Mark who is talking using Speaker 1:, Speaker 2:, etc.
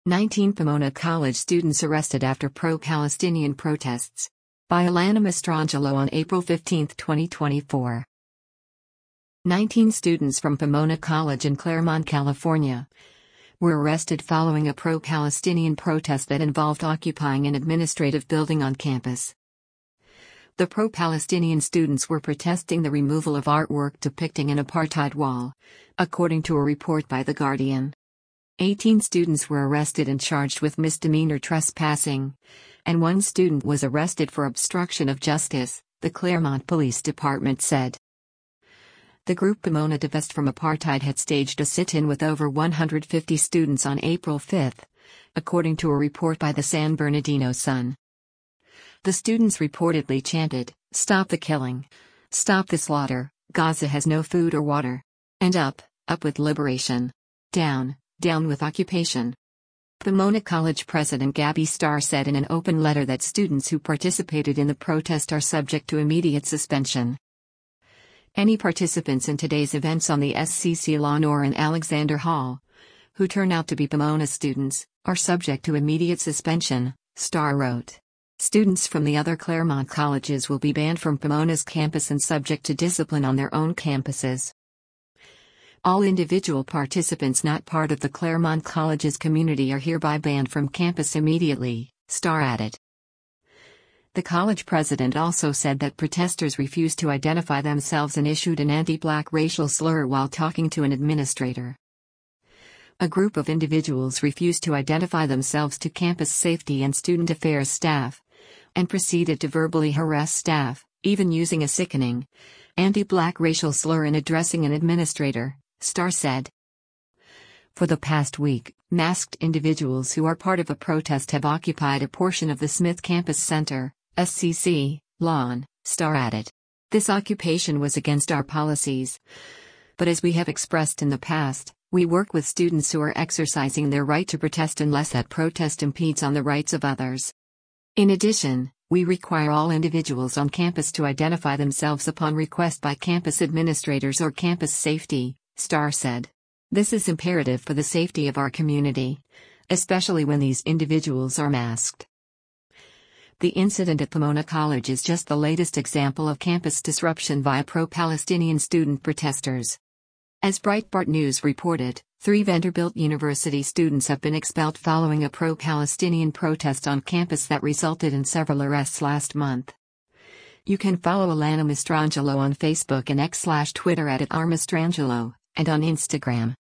Speaker 1: 19 Pomona College students arrested after pro-Palestinian protests. By Alana Mastrangelo on April 15, 2024. 19 students from Pomona College in Claremont, California, were arrested following a pro-Palestinian protest that involved occupying an administrative building on campus. The pro-Palestinian students were protesting the removal of artwork depicting an apartheid wall, according to a report by The Guardian. 18 students were arrested and charged with misdemeanor trespassing, and one student was arrested for obstruction of justice, the Claremont Police Department said. The group Pomona Divest from Apartheid had staged a sit-in with over 150 students on April 5, according to a report by the San Bernardino Sun. The students reportedly chanted, "Stop the killing. Stop the slaughter. Gaza has no food or water. And up with liberation. Down with occupation." Pomona College President Gabby Starr said in an open letter that students who participated in the protest are subject to immediate suspension. Any participants in today's events on the SCC lawn or in Alexander Hall, who turn out to be Pomona students, are subject to immediate suspension, Starr wrote. Students from the other Claremont colleges will be banned from Pomona's campus and subject to discipline on their own campuses. All individual participants not part of the Claremont College's community are hereby banned from campus immediately, Starr added. The college president also said that protesters refused to identify themselves and issued an anti-black racial slur while talking to an administrator. A group of individuals refused to identify themselves to campus safety and student affairs staff, and proceeded to verbally harass staff, even using a sickening, anti-black racial slur in addressing an administrator, Starr said. For the past week, masked individuals who are part of a protest have occupied a portion of the Smith Campus Center, SCC, lawn, Starr added. This occupation was against our policies. But as we have expressed in the past, we work with students who are exercising their right to protest unless that protest impedes on the rights of others. In addition, we require all individuals on campus to identify themselves upon request by campus administrators or campus safety, Starr said. This is imperative for the safety of our community, especially when these individuals are masked. The incident at Pomona College is just the latest example of campus disruption via pro-Palestinian student protesters. As Breitbart News reported, 3 Vanderbilt University students have been expelled following a pro-Palestinian protest on campus that resulted in several arrests last month. You can follow Alana Mastrangelo on Facebook and X/Twitter at @rmastrangelo, and on Instagram.